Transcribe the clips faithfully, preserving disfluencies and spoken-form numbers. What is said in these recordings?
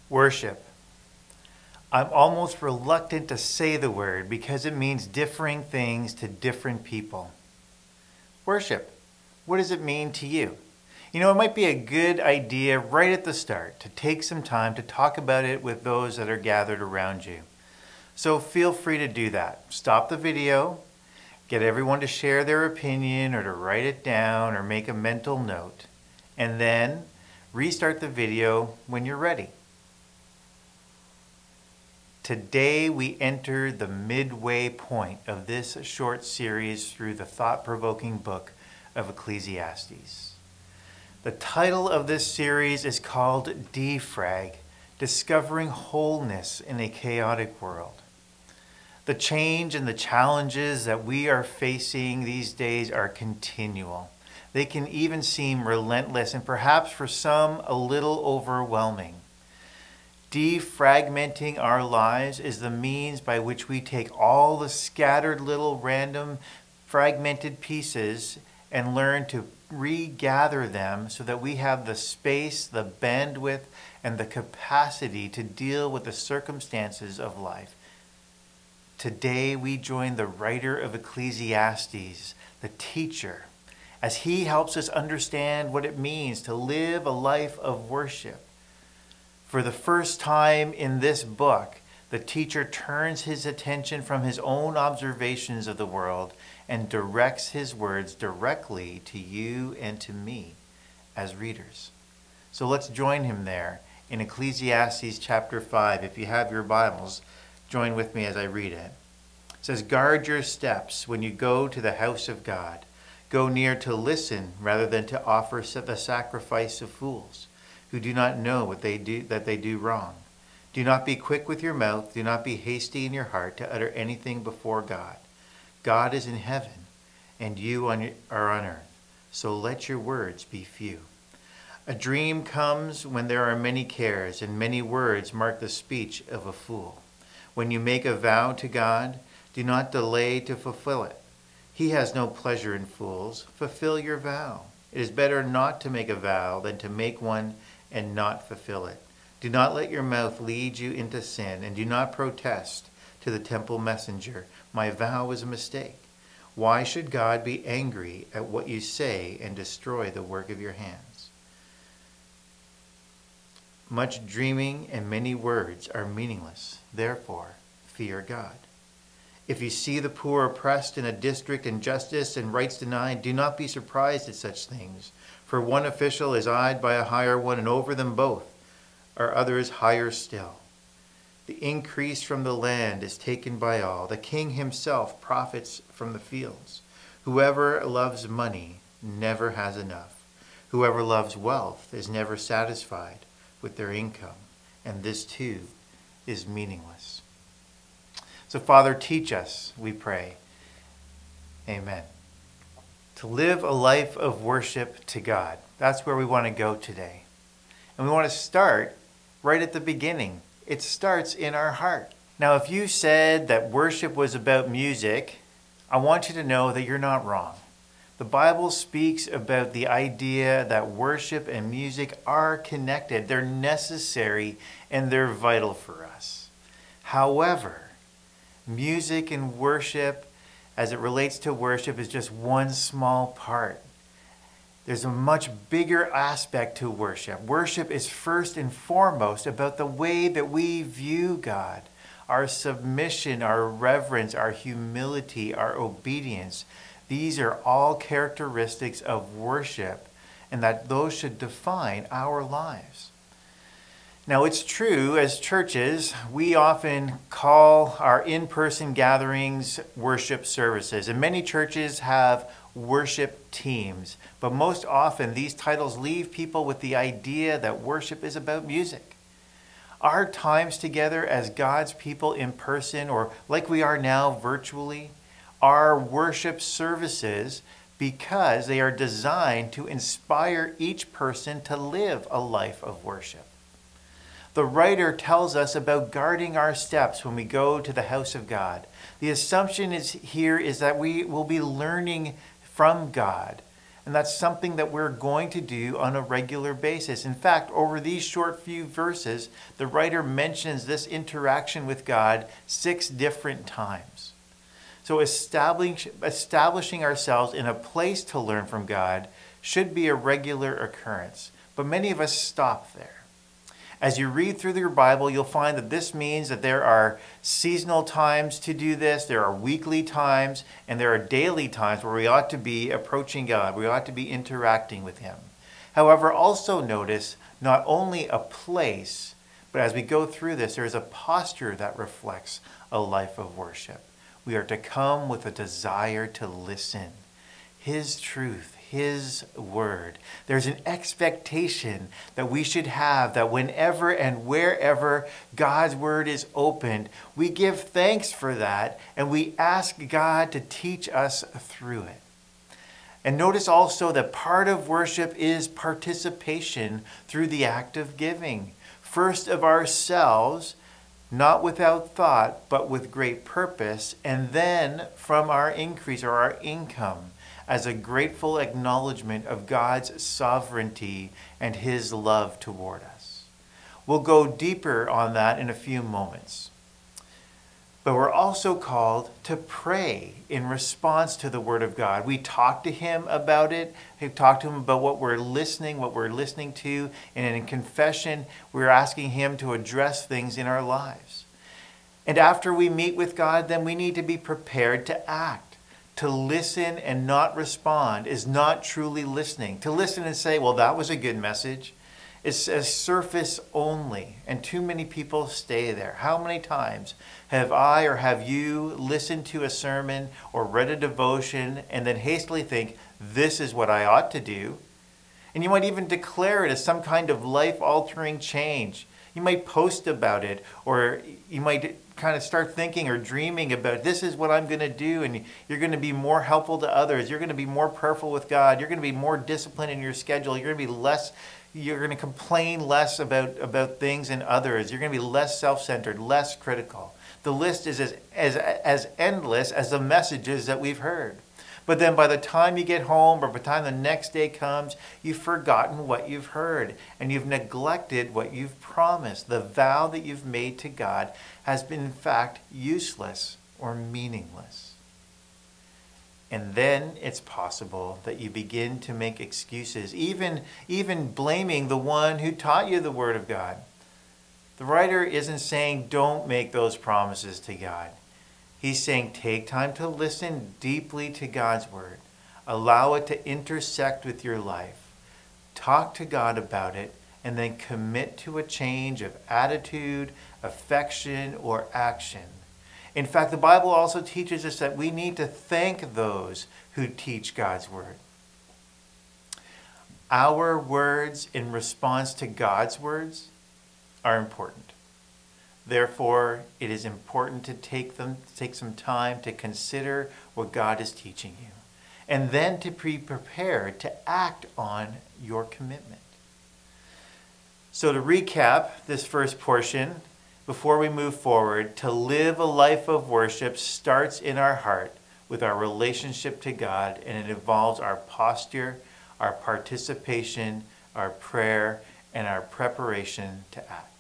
Worship. I'm almost reluctant to say the word because it means differing things to different people. Worship. What does it mean to you? You know, it might be a good idea right at the start to take some time to talk about it with those that are gathered around you. So feel free to do that. Stop the video, get everyone to share their opinion or to write it down or make a mental note, and then restart the video when you're ready. Today we enter the midway point of this short series through the thought-provoking book of Ecclesiastes. The title of this series is called Defrag, Discovering Wholeness in a Chaotic World. The change and the challenges that we are facing these days are continual. They can even seem relentless and perhaps for some a little overwhelming. Defragmenting our lives is the means by which we take all the scattered little random fragmented pieces and learn to regather them so that we have the space, the bandwidth, and the capacity to deal with the circumstances of life. Today we join the writer of Ecclesiastes, the teacher, as he helps us understand what it means to live a life of worship. For the first time in this book, the teacher turns his attention from his own observations of the world and directs his words directly to you and to me as readers. So let's join him there in Ecclesiastes chapter five. If you have your Bibles, join with me as I read it. It says, "Guard your steps when you go to the house of God. Go near to listen rather than to offer the sacrifice of fools, who do not know what they do, that they do wrong. Do not be quick with your mouth. Do not be hasty in your heart to utter anything before God. God is in heaven, and you on, are on earth. So let your words be few. A dream comes when there are many cares, and many words mark the speech of a fool. When you make a vow to God, do not delay to fulfill it. He has no pleasure in fools. Fulfill your vow. It is better not to make a vow than to make one and not fulfill it. Do not let your mouth lead you into sin, and do not protest to the temple messenger, my vow was a mistake. Why should God be angry at what you say and destroy the work of your hands? Much dreaming and many words are meaningless. Therefore, fear God. If you see the poor oppressed in a district, injustice and rights denied, do not be surprised at such things. For one official is eyed by a higher one, and over them both are others higher still. The increase from the land is taken by all. The king himself profits from the fields. Whoever loves money never has enough. Whoever loves wealth is never satisfied with their income, and this too is meaningless." So, Father, teach us, we pray. Amen. To live a life of worship to God. That's where we want to go today. And we want to start right at the beginning. It starts in our heart. Now, if you said that worship was about music, I want you to know that you're not wrong. The Bible speaks about the idea that worship and music are connected. They're necessary and they're vital for us. However, music and worship, as it relates to worship, is just one small part. There's a much bigger aspect to worship. Worship is first and foremost about the way that we view God, our submission, our reverence, our humility, our obedience. These are all characteristics of worship, and that those should define our lives. Now, it's true, as churches, we often call our in-person gatherings worship services, and many churches have worship teams, but most often these titles leave people with the idea that worship is about music. Our times together as God's people in person, or like we are now virtually, are worship services because they are designed to inspire each person to live a life of worship. The writer tells us about guarding our steps when we go to the house of God. The assumption is here is that we will be learning from God, And that's something that we're going to do on a regular basis. In fact, over these short few verses, the writer mentions this interaction with God six different times. So establishing, establishing ourselves in a place to learn from God should be a regular occurrence. But many of us stop there. As you read through your Bible, you'll find that this means that there are seasonal times to do this, there are weekly times, and there are daily times where we ought to be approaching God. We ought to be interacting with Him. However, also notice not only a place, but as we go through this, there is a posture that reflects a life of worship. We are to come with a desire to listen. His truth, His word. There's an expectation that we should have that whenever and wherever God's word is opened, we give thanks for that and we ask God to teach us through it. And notice also that part of worship is participation through the act of giving. First of ourselves, not without thought, but with great purpose, and then from our increase or our income, as a grateful acknowledgement of God's sovereignty and His love toward us. We'll go deeper on that in a few moments. But we're also called to pray in response to the Word of God. We talk to Him about it. We talk to Him about what we're listening, what we're listening to. And in confession, we're asking Him to address things in our lives. And after we meet with God, then we need to be prepared to act. To listen and not respond is not truly listening. To listen and say, well, that was a good message, is a surface only. And too many people stay there. How many times have I or have you listened to a sermon or read a devotion and then hastily think, this is what I ought to do? And you might even declare it as some kind of life-altering change. You might post about it, or you might kind of start thinking or dreaming about, this is what I'm going to do, and you're going to be more helpful to others. You're going to be more prayerful with God. You're going to be more disciplined in your schedule. You're going to be less, you're going to complain less about, about things and others. You're going to be less self-centered, less critical. The list is as, as, as endless as the messages that we've heard. But then by the time you get home or by the time the next day comes, you've forgotten what you've heard and you've neglected what you've promised. The vow that you've made to God has been in fact useless or meaningless. And then it's possible that you begin to make excuses, even, even blaming the one who taught you the Word of God. The writer isn't saying don't make those promises to God. He's saying take time to listen deeply to God's word. Allow it to intersect with your life. Talk to God about it and then commit to a change of attitude, affection, or action. In fact, the Bible also teaches us that we need to thank those who teach God's word. Our words in response to God's words are important. Therefore, it is important to take them, take some time to consider what God is teaching you, and then to be prepared to act on your commitment. So to recap this first portion, before we move forward, to live a life of worship starts in our heart with our relationship to God, and it involves our posture, our participation, our prayer, and our preparation to act.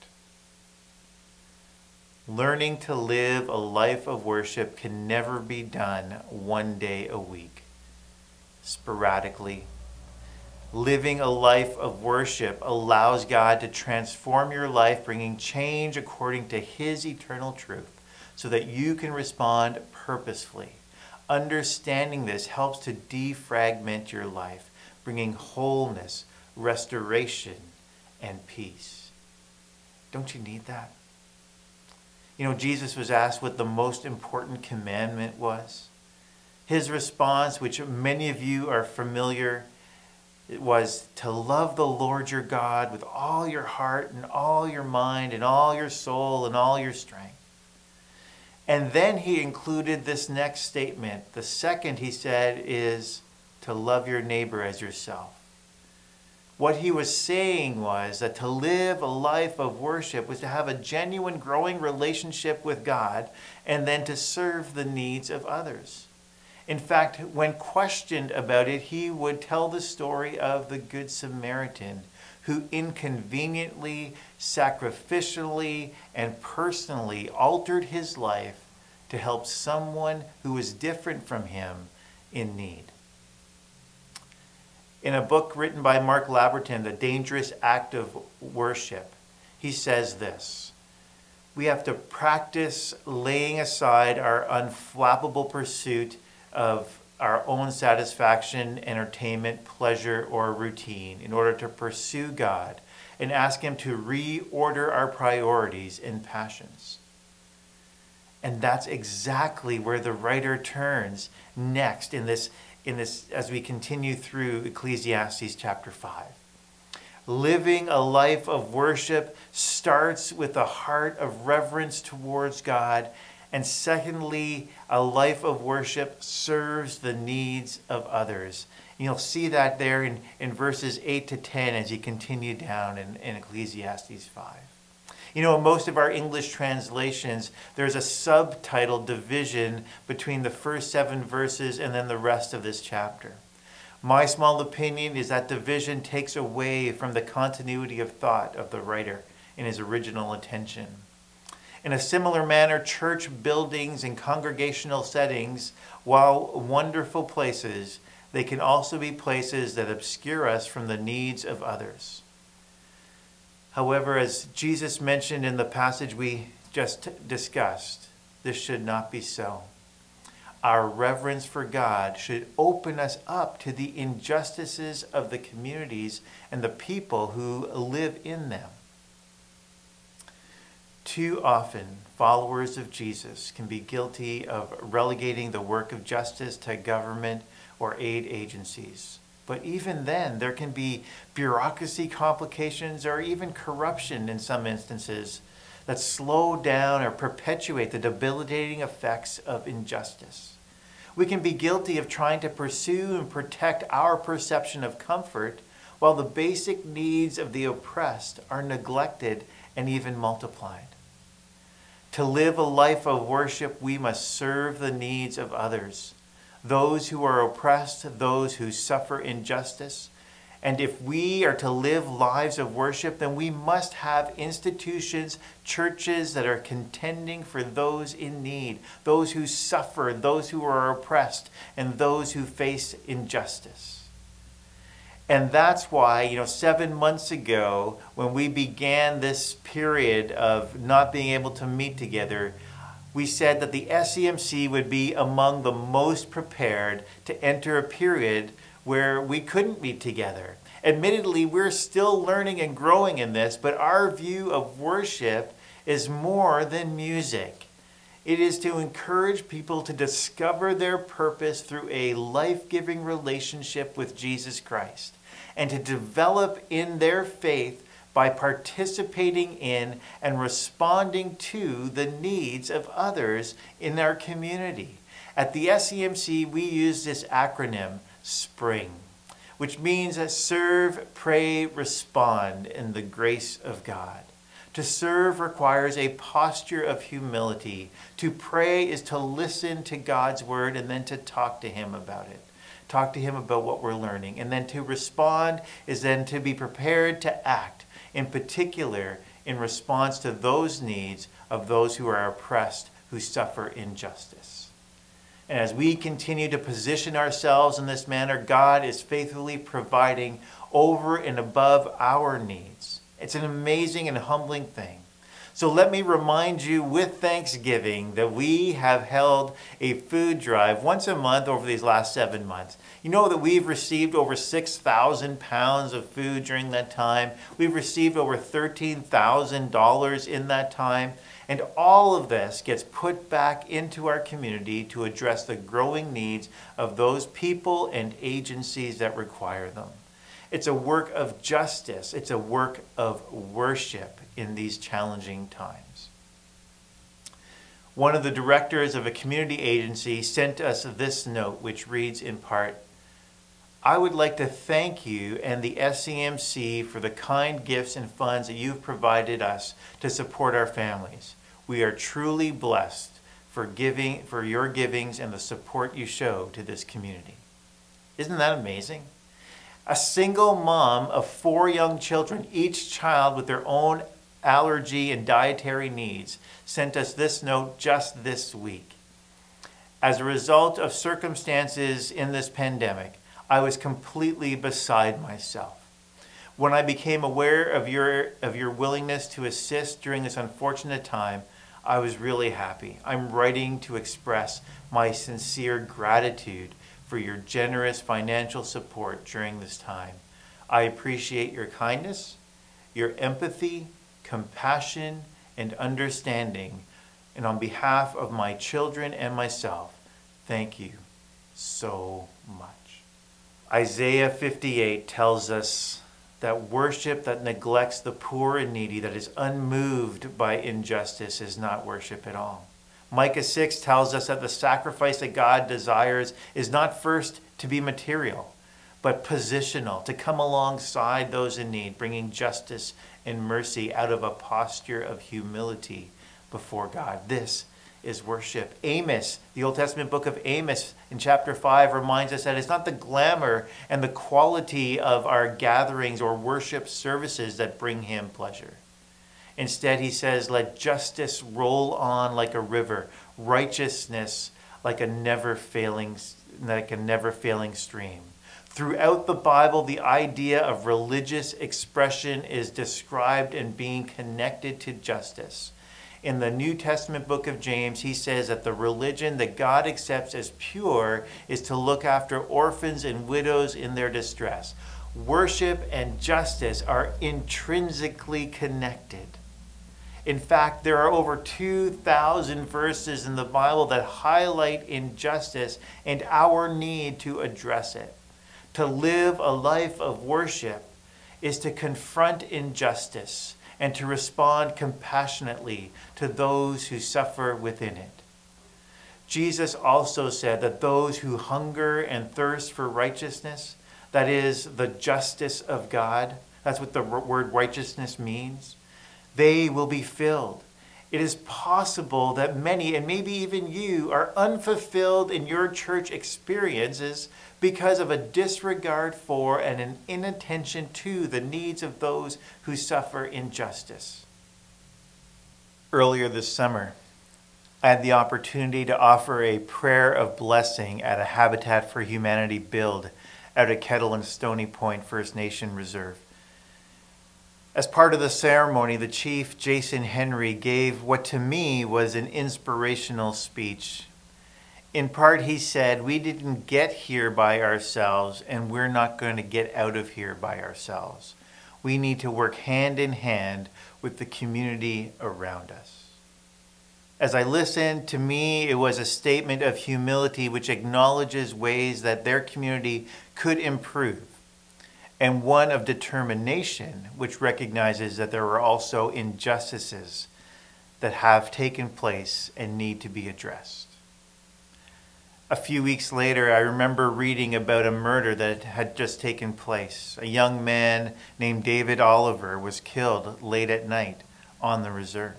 Learning to live a life of worship can never be done one day a week, sporadically. Living a life of worship allows God to transform your life, bringing change according to His eternal truth, so that you can respond purposefully. Understanding this helps to defragment your life, bringing wholeness, restoration, and peace. Don't you need that? You know, Jesus was asked what the most important commandment was. His response, which many of you are familiar, it was to love the Lord your God with all your heart and all your mind and all your soul and all your strength. And then he included this next statement. The second, he said, is to love your neighbor as yourself. What he was saying was that to live a life of worship was to have a genuine growing relationship with God and then to serve the needs of others. In fact, when questioned about it, he would tell the story of the Good Samaritan who inconveniently, sacrificially, and personally altered his life to help someone who was different from him in need. In a book written by Mark Labberton, The Dangerous Act of Worship, he says this: we have to practice laying aside our unflappable pursuit of our own satisfaction, entertainment, pleasure, or routine in order to pursue God and ask Him to reorder our priorities and passions. And that's exactly where the writer turns next in this, in this as we continue through Ecclesiastes chapter five. Living a life of worship starts with a heart of reverence towards God. And secondly, a life of worship serves the needs of others. And you'll see that there in, in verses eight to ten as you continue down in, in Ecclesiastes five. You know, in most of our English translations, there's a subtitle division between the first seven verses and then the rest of this chapter. My small opinion is that division takes away from the continuity of thought of the writer in his original intention. In a similar manner, church buildings and congregational settings, while wonderful places, they can also be places that obscure us from the needs of others. However, as Jesus mentioned in the passage we just discussed, this should not be so. Our reverence for God should open us up to the injustices of the communities and the people who live in them. Too often, followers of Jesus can be guilty of relegating the work of justice to government or aid agencies. But even then, there can be bureaucracy complications or even corruption in some instances that slow down or perpetuate the debilitating effects of injustice. We can be guilty of trying to pursue and protect our perception of comfort while the basic needs of the oppressed are neglected and even multiplied. To live a life of worship, we must serve the needs of others, those who are oppressed, those who suffer injustice. And if we are to live lives of worship, then we must have institutions, churches that are contending for those in need, those who suffer, those who are oppressed, and those who face injustice. And that's why, you know, seven months ago, when we began this period of not being able to meet together, we said that the S C M C would be among the most prepared to enter a period where we couldn't meet together. Admittedly, we're still learning and growing in this, but our view of worship is more than music. It is to encourage people to discover their purpose through a life-giving relationship with Jesus Christ, and to develop in their faith by participating in and responding to the needs of others in our community. At the S C M C, we use this acronym, SPRING, which means that serve, pray, respond in the grace of God. To serve requires a posture of humility. To pray is to listen to God's word and then to talk to Him about it. Talk to Him about what we're learning. And then to respond is then to be prepared to act, in particular in response to those needs of those who are oppressed, who suffer injustice. And as we continue to position ourselves in this manner, God is faithfully providing over and above our needs. It's an amazing and humbling thing. So let me remind you with Thanksgiving that we have held a food drive once a month over these last seven months. You know that we've received over six thousand pounds of food during that time. We've received over thirteen thousand dollars in that time. And all of this gets put back into our community to address the growing needs of those people and agencies that require them. It's a work of justice. It's a work of worship in these challenging times. One of the directors of a community agency sent us this note, which reads in part, "I would like to thank you and the S C M C for the kind gifts and funds that you've provided us to support our families. We are truly blessed for giving, for your givings and the support you show to this community. Isn't that amazing? A single mom of four young children, each child with their own allergy and dietary needs, sent us this note just this week. As a result of circumstances in this pandemic, I was completely beside myself. When I became aware of your, of your willingness to assist during this unfortunate time, I was really happy. I'm writing to express my sincere gratitude for your generous financial support during this time. I appreciate your kindness, your empathy, compassion, and understanding. And on behalf of my children and myself, thank you so much. Isaiah fifty-eight tells us that worship that neglects the poor and needy, that is unmoved by injustice, is not worship at all. Micah six tells us that the sacrifice that God desires is not first to be material, but positional, to come alongside those in need, bringing justice and mercy out of a posture of humility before God. This is worship. Amos, the Old Testament book of Amos in chapter five reminds us that it's not the glamour and the quality of our gatherings or worship services that bring him pleasure. Instead, he says, let justice roll on like a river, righteousness like a never failing, like a never failing stream. Throughout the Bible, the idea of religious expression is described in being connected to justice. In the New Testament book of James, he says that the religion that God accepts as pure is to look after orphans and widows in their distress. Worship and justice are intrinsically connected. In fact, there are over two thousand verses in the Bible that highlight injustice and our need to address it. To live a life of worship is to confront injustice and to respond compassionately to those who suffer within it. Jesus also said that those who hunger and thirst for righteousness, that is, the justice of God, that's what the word righteousness means, they will be filled. It is possible that many, and maybe even you, are unfulfilled in your church experiences because of a disregard for and an inattention to the needs of those who suffer injustice. Earlier this summer, I had the opportunity to offer a prayer of blessing at a Habitat for Humanity build out at Kettle and Stony Point First Nation Reserve. As part of the ceremony, the chief, Jason Henry, gave what to me was an inspirational speech. In part, he said, we didn't get here by ourselves, and we're not going to get out of here by ourselves. We need to work hand in hand with the community around us. As I listened, to me, it was a statement of humility which acknowledges ways that their community could improve, and one of determination, which recognizes that there are also injustices that have taken place and need to be addressed. A few weeks later, I remember reading about a murder that had just taken place. A young man named David Oliver was killed late at night on the reserve.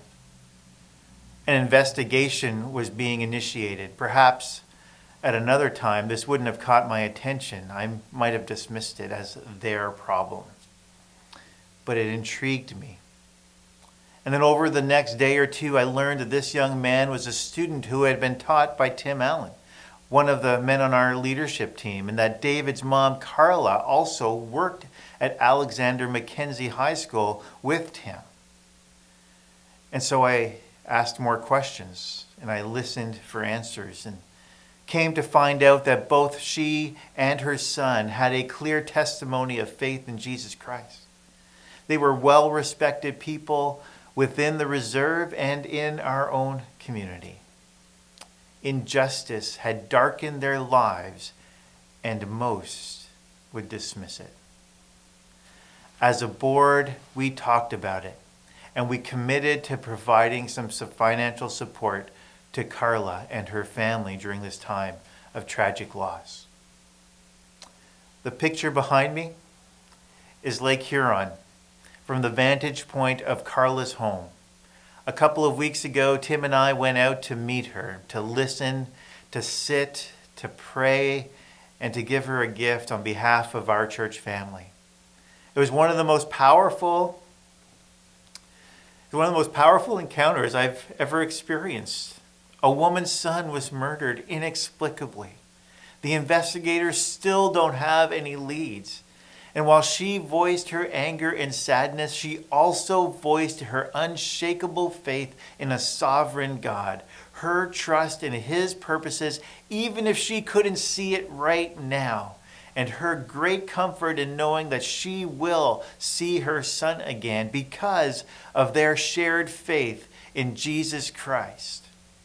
An investigation was being initiated. Perhaps at another time, this wouldn't have caught my attention. I might have dismissed it as their problem. But it intrigued me. And then over the next day or two, I learned that this young man was a student who had been taught by Tim Allen, one of the men on our leadership team, and that David's mom, Carla, also worked at Alexander Mackenzie High School with Tim. And so I asked more questions, and I listened for answers, and came to find out that both she and her son had a clear testimony of faith in Jesus Christ. They were well-respected people within the reserve and in our own community. Injustice had darkened their lives, and most would dismiss it. As a board, we talked about it, and we committed to providing some financial support to Carla and her family during this time of tragic loss. The picture behind me is Lake Huron from the vantage point of Carla's home, A couple of weeks ago, Tim and I went out to meet her, to listen, to sit, to pray, and to give her a gift on behalf of our church family. It was one of the most powerful, one of the most powerful encounters I've ever experienced. A woman's son was murdered inexplicably. The investigators still don't have any leads. And while she voiced her anger and sadness, she also voiced her unshakable faith in a sovereign God, her trust in his purposes, even if she couldn't see it right now, and her great comfort in knowing that she will see her son again because of their shared faith in Jesus Christ.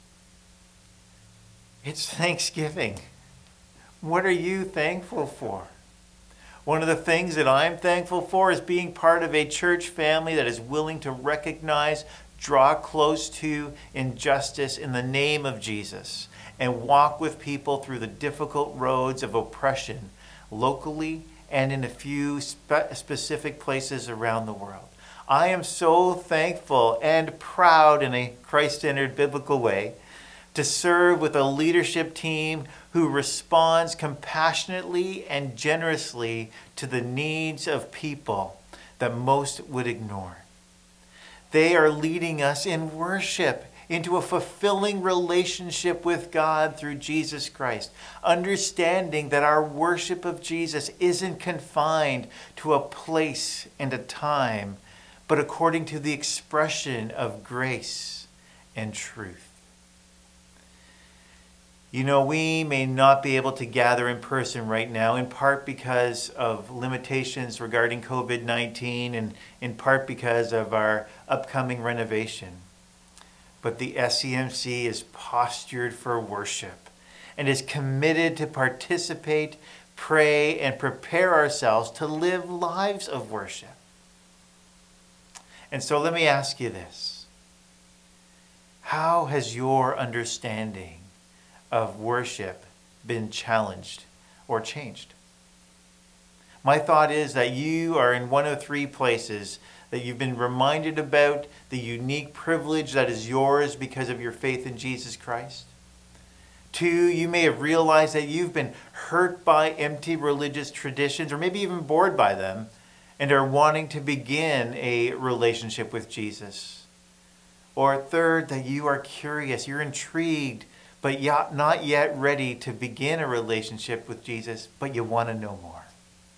It's Thanksgiving. What are you thankful for? One of the things that I'm thankful for is being part of a church family that is willing to recognize, draw close to injustice in the name of Jesus, and walk with people through the difficult roads of oppression, locally and in a few spe- specific places around the world. I am so thankful and proud in a Christ-centered biblical way to serve with a leadership team who responds compassionately and generously to the needs of people that most would ignore. They are leading us in worship into a fulfilling relationship with God through Jesus Christ, understanding that our worship of Jesus isn't confined to a place and a time, but according to the expression of grace and truth. You know, we may not be able to gather in person right now, in part because of limitations regarding covid nineteen and in part because of our upcoming renovation. But the S C M C is postured for worship and is committed to participate, pray, and prepare ourselves to live lives of worship. And so let me ask you this. How has your understanding of worship been challenged or changed? My thought is that you are in one of three places that you've been reminded about the unique privilege that is yours because of your faith in Jesus Christ. Two, you may have realized that you've been hurt by empty religious traditions or maybe even bored by them and are wanting to begin a relationship with Jesus. Or third, that you are curious, you're intrigued, but not yet ready to begin a relationship with Jesus, but you want to know more.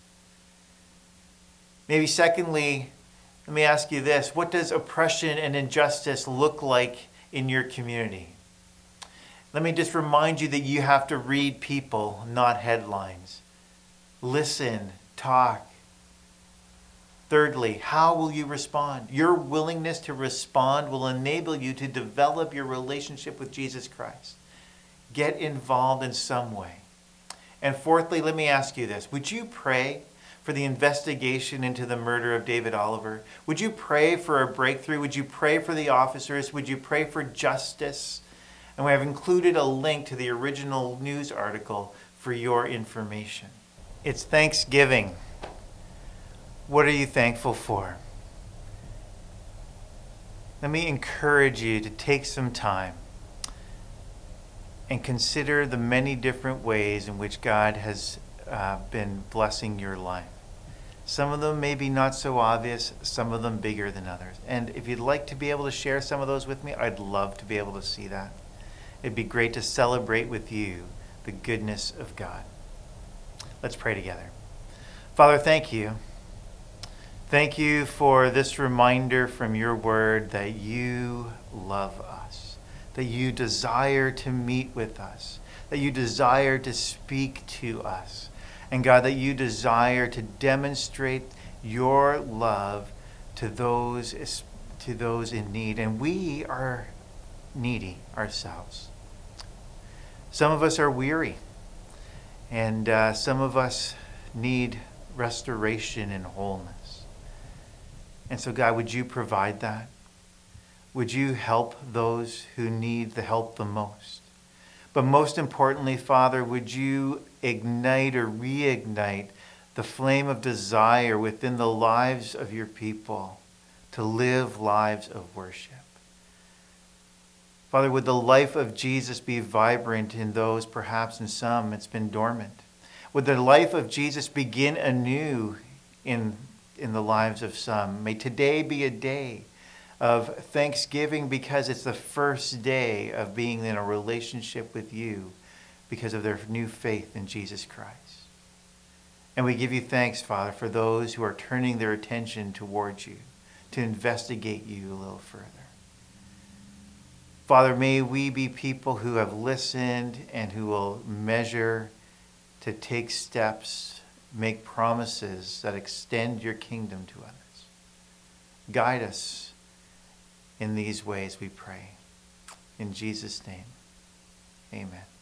Maybe secondly, let me ask you this. What does oppression and injustice look like in your community? Let me just remind you that you have to read people, not headlines. Listen, talk. Thirdly, how will you respond? Your willingness to respond will enable you to develop your relationship with Jesus Christ. Get involved in some way. And fourthly, let me ask you this. Would you pray for the investigation into the murder of David Oliver? Would you pray for a breakthrough? Would you pray for the officers? Would you pray for justice? And we have included a link to the original news article for your information. It's Thanksgiving. What are you thankful for? Let me encourage you to take some time and consider the many different ways in which God has uh, been blessing your life. Some of them may be not so obvious, some of them bigger than others. And if you'd like to be able to share some of those with me, I'd love to be able to see that. It'd be great to celebrate with you the goodness of God. Let's pray together. Father, thank you. Thank you for this reminder from your word that you love us, that you desire to meet with us, that you desire to speak to us, and God, that you desire to demonstrate your love to those, to those in need. And we are needy ourselves. Some of us are weary, and uh, some of us need restoration and wholeness. And so, God, would you provide that? Would you help those who need the help the most? But most importantly, Father, would you ignite or reignite the flame of desire within the lives of your people to live lives of worship? Father, would the life of Jesus be vibrant in those, perhaps in some it's been dormant? Would the life of Jesus begin anew in, in the lives of some? May today be a day of thanksgiving because it's the first day of being in a relationship with you because of their new faith in Jesus Christ. And we give you thanks, Father, for those who are turning their attention towards you to investigate you a little further. Father, may we be people who have listened and who will measure to take steps, make promises that extend your kingdom to others. Guide us in these ways, we pray. In Jesus' name, amen.